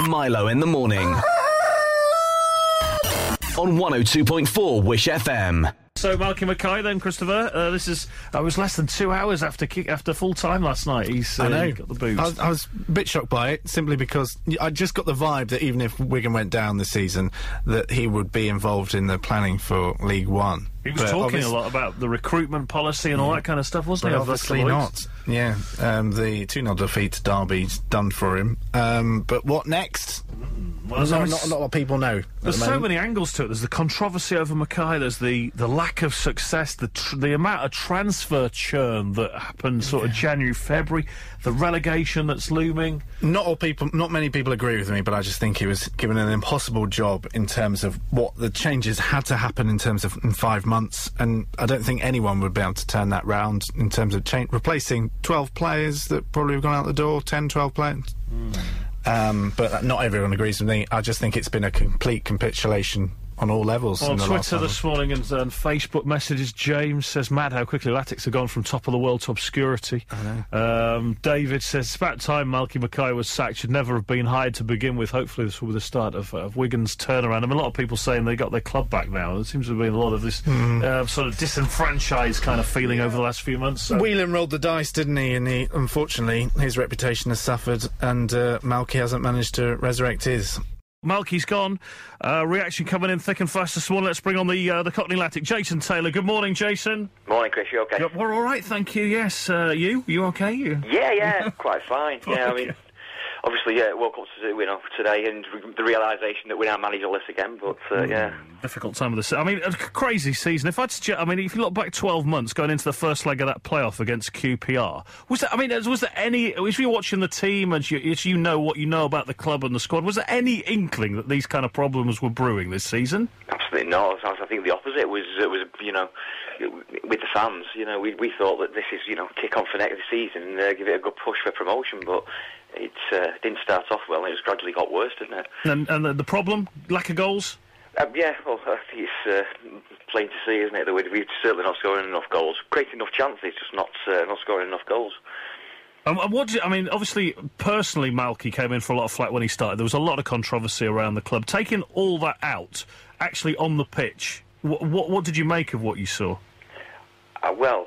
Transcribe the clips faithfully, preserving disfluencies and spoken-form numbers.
Milo in the morning. On one oh two point four Wish F M. So, Malky Mackay then, Christopher. Uh, this is... I was less than two hours after kick, after full time last night. He's uh, I know. He got the boots. I was, I was a bit shocked by it, simply because I just got the vibe that even if Wigan went down this season, that he would be involved in the planning for League One. He was But talking a obvious- lot about the recruitment policy and all that kind of stuff, wasn't But he? over the obviously couple of not. weeks? Yeah, um, the two nil defeat to Derby's done for him. Um, but what next? Well, Not, there's- not, not a lot of people know. at There's the so moment. many angles to it. There's the controversy over Mackay. There's the, the lack of success, the tr- the amount of transfer churn that happened sort of January, February, the relegation that's looming. Not all people, not many people agree with me, but I just think he was given an impossible job in terms of what the changes had to happen in terms of in five months, and I don't think anyone would be able to turn that round in terms of change, replacing twelve players that probably have gone out the door, ten, twelve players. Mm. Um, but not everyone agrees with me. I just think it's been a complete capitulation on all levels. On in the last Twitter month. this morning and, and Facebook messages, James says, mad how quickly Latics have gone from top of the world to obscurity. I know. Um, David says, it's about time Malky Mackay was sacked. Should never have been hired to begin with. Hopefully this will be the start of, of Wigan's turnaround. I mean, a lot of people saying they got their club back now. There seems to have been a lot of this mm. uh, sort of disenfranchised kind of feeling over the last few months. So. Whelan rolled the dice, didn't he? And he, unfortunately, his reputation has suffered, and uh, Malky hasn't managed to resurrect his. Malky's gone. Uh, reaction coming in thick and fast this morning. Let's bring on the uh, the Cockney Latic, Jason Taylor. Good morning, Jason. Morning, Chris. You okay? Yep, we're all right, thank you. Yes, uh, you? You okay? You? Yeah, yeah, quite fine. Yeah, Okay. I mean, obviously, yeah, woke up to you know today and re- the realisation that we're now managerless again. But uh, yeah, Difficult time of the season. I mean, a crazy season. If I'd, suggest, I mean, if you look back twelve months going into the first leg of that playoff against Q P R, was there? I mean, was there any? If you're watching the team and you, as you know what you know about the club and the squad, was there any inkling that these kind of problems were brewing this season? absolutely not. I think the opposite was it was you know with the fans. You know, we we thought that this is you know kick on for next season and uh, give it a good push for promotion, but it uh, didn't start off well. And it was gradually got worse, didn't it? And, and the, the problem, lack of goals. Um, yeah, well, I think it's uh, plain to see, isn't it, that we're, we're certainly not scoring enough goals. Creating enough chances, just not uh, not scoring enough goals. Um, and what do you, I mean, obviously, personally, Malky came in for a lot of flack when he started. There was a lot of controversy around the club. Taking all that out, actually on the pitch, what what, what did you make of what you saw? Uh, well,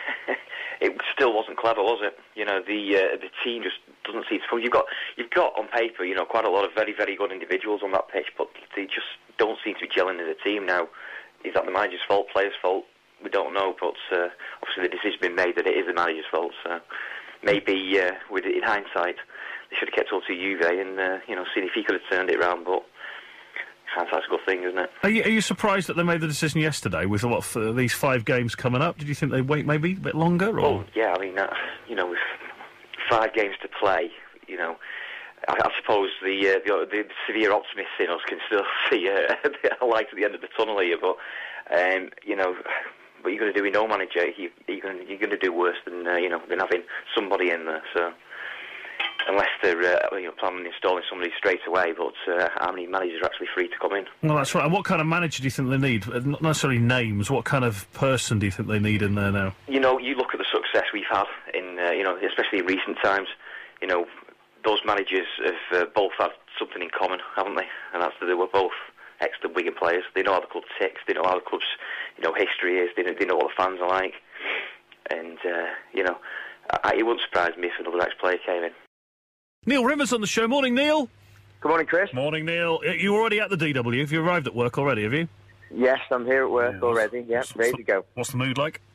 it still wasn't clever, was it? You know, the uh, the team just doesn't see its full. You've got you've got on paper, you know, quite a lot of very very good individuals on that pitch, but they just don't seem to be gelling as a team now. Is that the manager's fault, players' fault? We don't know, but uh, obviously the decision's been made that it is the manager's fault. So maybe uh, with it in hindsight, they should have kept all to Juve and uh, you know seen if he could have turned it around. But hindsight's a good thing, isn't it? Are you, are you surprised that they made the decision yesterday with what f- these five games coming up? Did you think they'd wait maybe a bit longer? Or? Oh yeah, I mean, uh, you know, with five games to play, you know. I, I suppose the, uh, the the severe optimists in us can still see uh, a light at the end of the tunnel here, but um, you know, what you're going to do with no manager, you, you're going you're going to do worse than uh, you know than having somebody in there. So unless they're uh, you know planning on installing somebody straight away, but uh, how many managers are actually free to come in? Well, that's right. And what kind of manager do you think they need? Uh, Not necessarily names. What kind of person do you think they need in there now? You know, you look at the success we've had in uh, you know especially in recent times. You know. Those managers have uh, both had something in common, haven't they? And that's that they were both excellent Wigan players. They know how the club ticks. They know how the club's, you know, history is. They know, they know what the fans are like. And uh, you know, I, it wouldn't surprise me if another ex-player came in. Neil Rimmer's on the show. Morning, Neil. Good morning, Chris. Morning, Neil. You already at the D W? Have you arrived at work already? Have you? Yes, I'm here at work Yeah, already. Yeah, what's, ready what's to go. What's the mood like?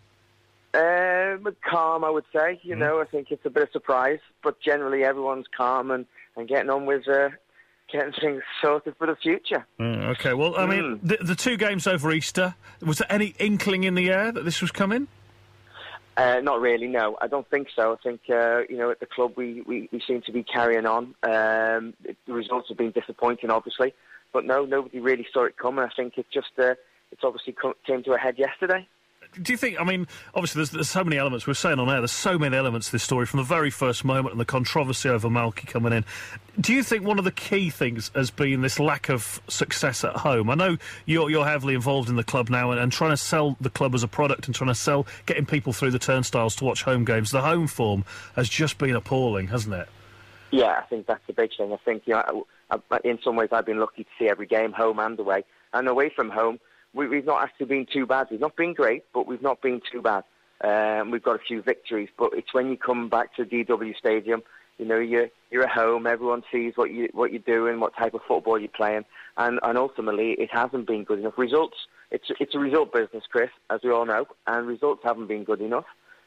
Um, calm, I would say. You mm. know, I think it's a bit of surprise, but generally everyone's calm and, and getting on with uh, getting things sorted for the future. Mm, okay, well, I mean, mm. the, the two games over Easter, was there any inkling in the air that this was coming? Uh, not really, no. I don't think so. I think, uh, you know, at the club we, we, we seem to be carrying on. Um, it, the results have been disappointing, obviously, but no, nobody really saw it coming. I think it just, uh, it's obviously come, came to a head yesterday. Do you think, I mean, obviously there's, there's so many elements, we're saying on air, there's so many elements to this story from the very first moment and the controversy over Malky coming in. Do you think one of the key things has been this lack of success at home? I know you're, you're heavily involved in the club now and, and trying to sell the club as a product and trying to sell, getting people through the turnstiles to watch home games. The home form has just been appalling, hasn't it? Yeah, I think that's the big thing. I think, you know, in some ways I've been lucky to see every game, home and away. And away from home, we, we've not actually been too bad. We've not been great, but we've not been too bad. Um, we've got a few victories, but it's when you come back to D W Stadium, you know, you're, you're at home, everyone sees what, you, what you're doing, what type of football you're playing, and, and ultimately it hasn't been good enough. Results, it's, it's a result business, Chris, as we all know, and results haven't been good enough.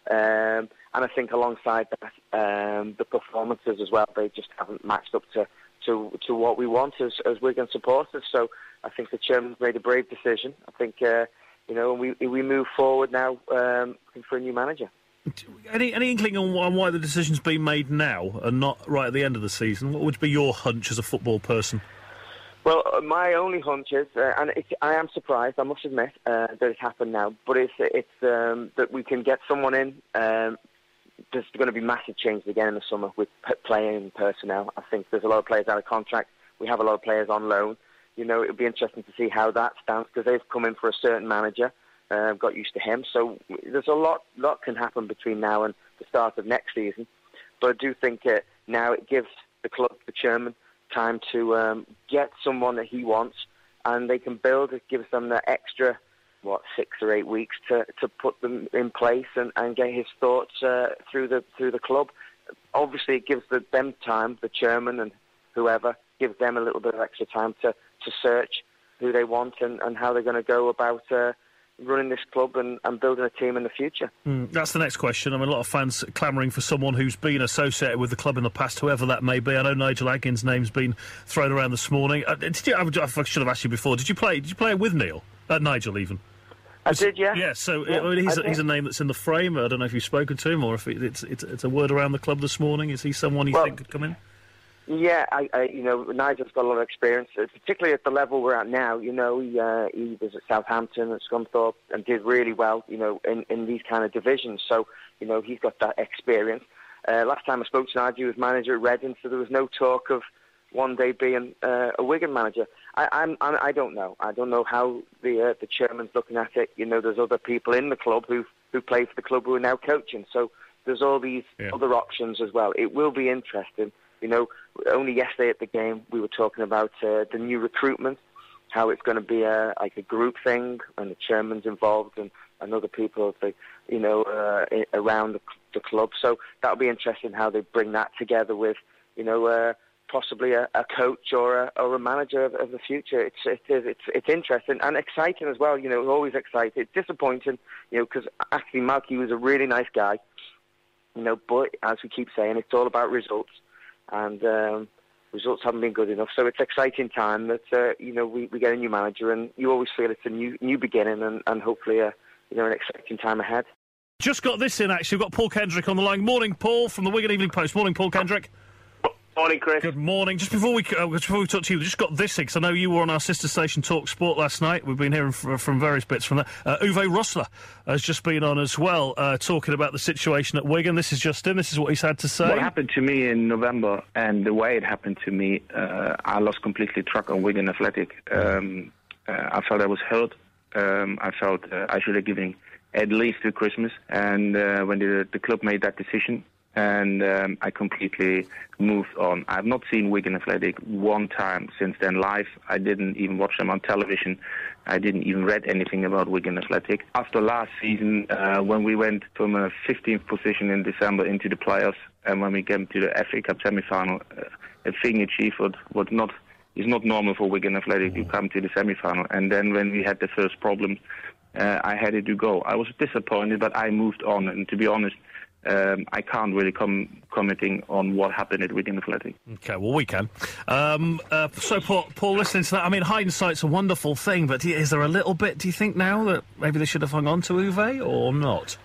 Um, and I think alongside that, um, the performances as well, they just haven't matched up to, to, to what we want as, as Wigan supporters. So I think the chairman's made a brave decision. I think, uh, you know, we we move forward now um, for a new manager. Any any inkling on, on why the decision's been made now and not right at the end of the season? What would be your hunch as a football person? Well, my only hunch is, uh, and it's, I am surprised, I must admit, uh, that it's happened now, but it's, it's um, that we can get someone in. Um, there's going to be massive changes again in the summer with p- playing personnel. I think there's a lot of players out of contract. We have a lot of players on loan. You know, it'll be interesting to see how that stands because they've come in for a certain manager, uh, got used to him. So there's a lot, lot can happen between now and the start of next season. But I do think uh, now it gives the club, the chairman, time to um, get someone that he wants, and they can build. It gives them the extra, what, six or eight weeks to, to put them in place and, and get his thoughts uh, through the through the club. Obviously, it gives the, them time, the chairman and whoever, gives them a little bit of extra time to, to search who they want and, and how they're going to go about uh, running this club and, and building a team in the future. Mm, that's the next question. I mean, a lot of fans clamouring for someone who's been associated with the club in the past, whoever that may be. I know Nigel Adkins' name's been thrown around this morning. Uh, did you, I, I should have asked you before. Did you play? Did you play with Neil? Uh, Nigel, even. I did, yeah. Yeah. So yeah, I mean, he's, I a, he's a name that's in the frame. I don't know if you've spoken to him or if it, it's, it's it's a word around the club this morning. Is he someone you well, think could come in? Yeah, I, I, you know, Nigel's got a lot of experience, particularly at the level we're at now. You know, he, uh, he was at Southampton, at Scunthorpe, and did really well, you know, in, in these kind of divisions. So, you know, he's got that experience. Uh, last time I spoke to Nigel, he was manager at Reading, so there was no talk of one day being uh, a Wigan manager. I, I'm, I'm, I don't know. I don't know how the uh, the chairman's looking at it. You know, there's other people in the club who who play for the club who are now coaching. So there's all these yeah. other options as well. It will be interesting. You know, only yesterday at the game we were talking about uh, the new recruitment, how it's going to be a, like a group thing, and the chairman's involved and, and other people, the, you know, uh, around the, the club. So that'll be interesting how they bring that together with, you know, uh, possibly a, a coach or a, or a manager of, of the future. It's it is it's it's interesting and exciting as well. You know, always exciting. It's disappointing, you know, because actually Malky was a really nice guy. You know, but as we keep saying, it's all about results. And um, results haven't been good enough. So it's an exciting time that, uh, you know, we, we get a new manager and you always feel it's a new new beginning and, and hopefully, a, you know, an exciting time ahead. Just got this in, actually. We've got Paul Kendrick on the line. Morning, Paul, from the Wigan Evening Post. Morning, Paul Kendrick. Morning, Chris. Good morning. Just before we uh, before we talk to you, we just got this in, because I know you were on our sister station Talk Sport last night. We've been hearing from, from various bits from that. Uh, Uwe Rosler has just been on as well, uh, talking about the situation at Wigan. This is just in. This is what he's had to say. What happened to me in November and the way it happened to me, uh, I lost completely track on Wigan Athletic. Um, uh, I felt I was hurt. Um, I felt uh, I should have given at least till Christmas. And uh, when the, the club made that decision, and um, I completely moved on. I've not seen Wigan Athletic one time since then live. I didn't even watch them on television. I didn't even read anything about Wigan Athletic. After last season, uh, when we went from a fifteenth position in December into the playoffs, and when we came to the F A Cup semi-final, uh, a thing achieved what, what not is not normal for Wigan Athletic to come to the semi-final. And then when we had the first problem, uh, I had it to go. I was disappointed, but I moved on. And to be honest, Um, I can't really come commenting on what happened at Wigan Athletic. Okay, well, we can. Um, uh, so, Paul, Paul, listening to that, I mean, hindsight's a wonderful thing, but is there a little bit, do you think, now that maybe they should have hung on to Uwe or not?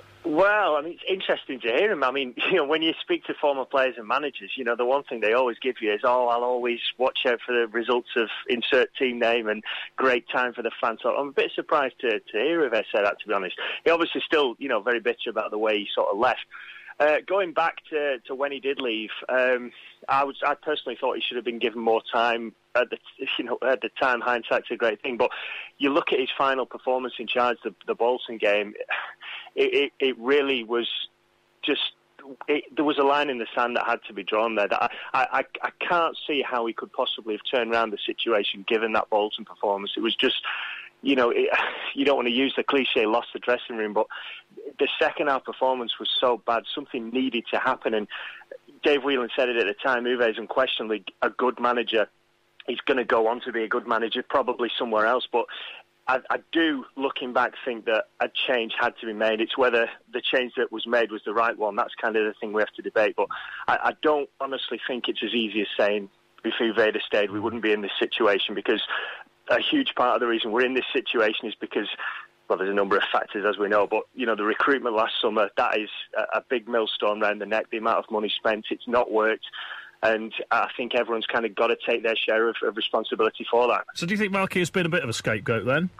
Well, I mean, it's interesting to hear him. I mean, you know, when you speak to former players and managers, you know, the one thing they always give you is, oh, I'll always watch out for the results of insert team name and great time for the fans. So I'm a bit surprised to, to hear Uwe say that, to be honest. He obviously still, you know, very bitter about the way he sort of left. Uh, going back to, to when he did leave, um, I was I personally thought he should have been given more time. At the you know at the time, hindsight's a great thing, but you look at his final performance in charge, the, the Bolton game. It, it, it really was just it, there was a line in the sand that had to be drawn there. That I, I, I can't see how he could possibly have turned around the situation given that Bolton performance. It was just, you know, it, you don't want to use the cliche, lost the dressing room, but the second half performance was so bad, something needed to happen. And Dave Whelan said it at the time, Uwe is unquestionably a good manager. He's going to go on to be a good manager, probably somewhere else, but I, I do, looking back, think that a change had to be made. It's whether the change that was made was the right one. That's kind of the thing we have to debate. But I, I don't honestly think it's as easy as saying if Uwe had stayed, we wouldn't be in this situation, because a huge part of the reason we're in this situation is because, well, there's a number of factors, as we know, but, you know, the recruitment last summer, that is a, a big millstone around the neck, the amount of money spent, it's not worked. And I think everyone's kind of got to take their share of, of responsibility for that. So do you think Malky has been a bit of a scapegoat then?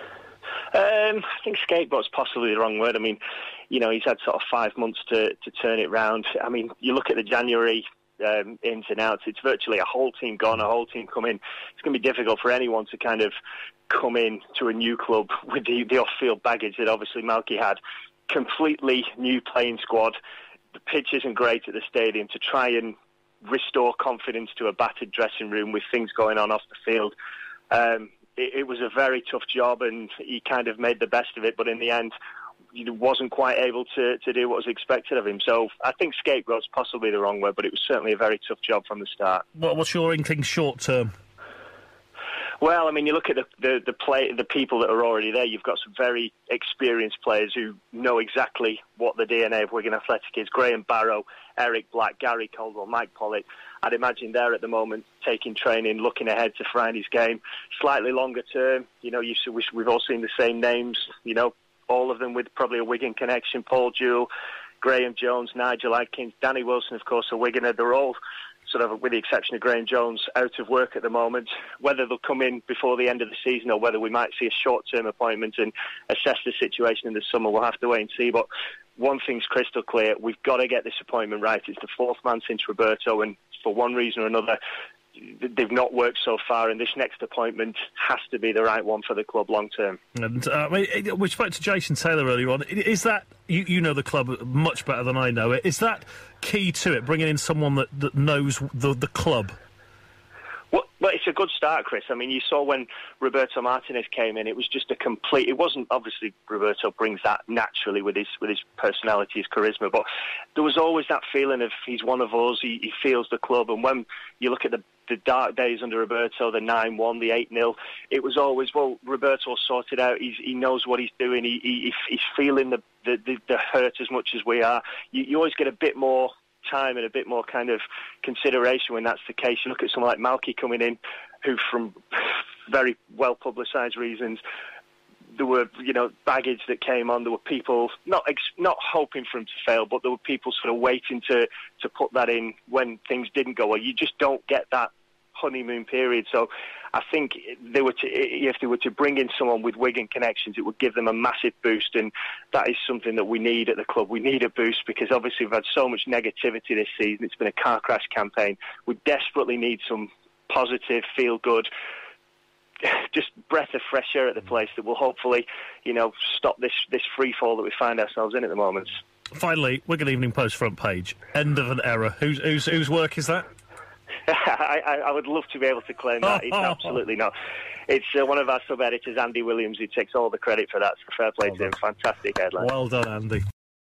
Um, I think scapegoat's possibly the wrong word. I mean, you know, he's had sort of five months to, to turn it round. I mean, you look at the January um, ins and outs, it's virtually a whole team gone, a whole team come in. It's going to be difficult for anyone to kind of come in to a new club with the, the off-field baggage that obviously Malky had. Completely new playing squad. The pitch isn't great at the stadium. To try and restore confidence to a battered dressing room with things going on off the field. Um, it, it was a very tough job, and he kind of made the best of it, but in the end, he wasn't quite able to, to do what was expected of him. So I think scapegoat's possibly the wrong word, but it was certainly a very tough job from the start. Well, what's your inkling short term? Well, I mean, you look at the, the the play, the people that are already there. You've got some very experienced players who know exactly what the D N A of Wigan Athletic is. Graham Barrow, Eric Black, Gary Caldwell, Mike Pollitt. I'd imagine they're at the moment taking training, looking ahead to Friday's game. Slightly longer term, you know, you, we've all seen the same names. You know, all of them with probably a Wigan connection. Paul Jewell, Graham Jones, Nigel Adkins, Danny Wilson, of course, a Wiganer. They're all sort of, with the exception of Graham Jones, out of work at the moment. Whether they'll come in before the end of the season or whether we might see a short-term appointment and assess the situation in the summer, we'll have to wait and see. But one thing's crystal clear, we've got to get this appointment right. It's the fourth man since Roberto, and for one reason or another, they've not worked so far, and this next appointment has to be the right one for the club long term. And uh, we spoke to Jason Taylor earlier on. Is that, you, you know the club much better than I know it, is that key to it, bringing in someone that, that knows the, the club? Well, well, it's a good start, Chris. I mean, you saw when Roberto Martinez came in, it was just a complete... It wasn't, obviously, Roberto brings that naturally with his with his personality, his charisma, but there was always that feeling of he's one of us, he, he feels the club, and when you look at the the dark days under Roberto, the nine one, the eight nil, it was always, well, Roberto sorted out, he's, he knows what he's doing, he, he, he's feeling the, the, the, the hurt as much as we are. You, you always get a bit more time and a bit more kind of consideration when that's the case. You look at someone like Malky coming in, who from very well publicised reasons, there were, you know, baggage that came on. There were people not ex- not hoping for him to fail, but there were people sort of waiting to, to put that in when things didn't go well. You just don't get that honeymoon period. So I think they were to, if they were to bring in someone with Wigan connections, it would give them a massive boost, and that is something that we need at the club. We need a boost because obviously we've had so much negativity this season. It's been a car crash campaign. We desperately need some positive, feel good, just breath of fresh air at the place that will hopefully, you know, stop this, this free fall that we find ourselves in at the moment. Finally, Wigan Evening Post front page. End of an era. Whose whose whose work is that? I, I, I would love to be able to claim that. It's absolutely not. It's uh, one of our sub-editors, Andy Williams, who takes all the credit for that. So fair play well to him. Fantastic headline. Well done, Andy.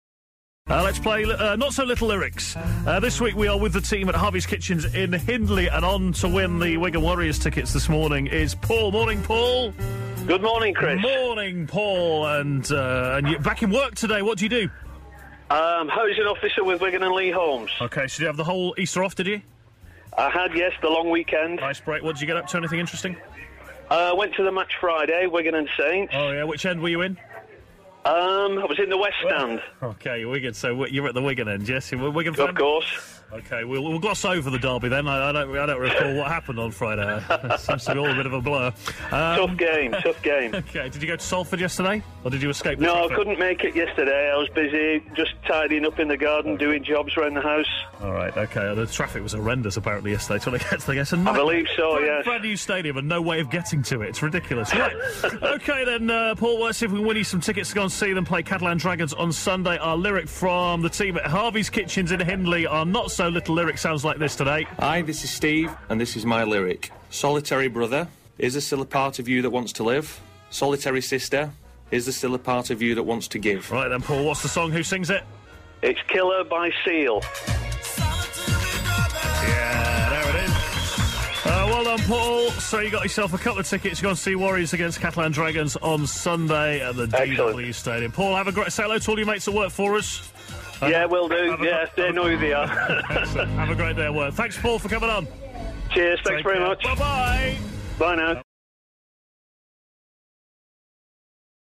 Uh, let's play uh, Not So Little Lyrics. Uh, this week we are with the team at Harvey's Kitchens in Hindley, and on to win the Wigan Warriors tickets this morning is Paul. Morning, Paul. Good morning, Chris. Morning, Paul. And uh, and you're back in work today. What do you do? Um, housing officer with Wigan and Lee Holmes. Okay, so you have the whole Easter off, did you? I had, yes, the long weekend. Nice break. What did you get up to? Anything interesting? I uh, went to the match Friday, Wigan and Saints. Oh, yeah. Which end were you in? Um, I was in the West Stand. Okay, Wigan. So you're at the Wigan end, yes? You're a Wigan fan? Of course. OK, we'll, we'll gloss over the derby then. I, I don't I don't recall what happened on Friday. It seems to be all a bit of a blur. Um, tough game, tough game. OK, did you go to Salford yesterday? Or did you escape the No, traffic? I couldn't make it yesterday. I was busy just tidying up in the garden, doing jobs around the house. All right, OK. The traffic was horrendous apparently yesterday. So I guess, I guess a I believe so, brand, yes. brand new stadium and no way of getting to it. It's ridiculous. Right. OK then, uh, Paul, let's see if we can win you some tickets to go and see them play Catalan Dragons on Sunday. Our lyric from the team at Harvey's Kitchens in Hindley, our not so little lyric sounds like this today. Hi, this is Steve, and this is my lyric. Solitary brother, is there still a part of you that wants to live? Solitary sister, is there still a part of you that wants to give? Right then, Paul, what's the song? Who sings it? It's Killer by Seal. Yeah, there it is. Uh, well done, Paul. So you got yourself a couple of tickets to go and see Warriors against Catalan Dragons on Sunday at the Excellent. D W Stadium. Paul, have a great... Say hello to all your mates that work for us. Uh, Yeah, will do. Yeah, they know who they are. Excellent. Have a great day at work. Thanks, Paul, for coming on. Cheers, thanks Take very care. much. Bye-bye. Bye now.